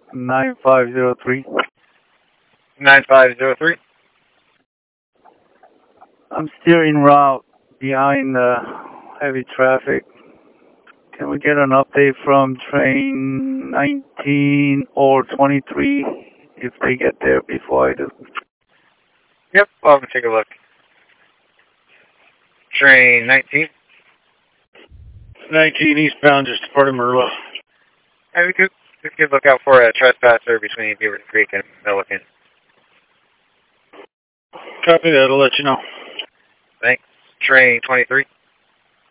9503. 9503. I'm steering route behind heavy traffic. Can we get an update from train 19 or 23 if they get there before I do? Yep, I'll take a look. Train 19. 19 eastbound, just departed Merlo. And we could look out for a trespasser between Beaver Creek and Milliken. Copy that, I'll let you know. Thanks. Train 23.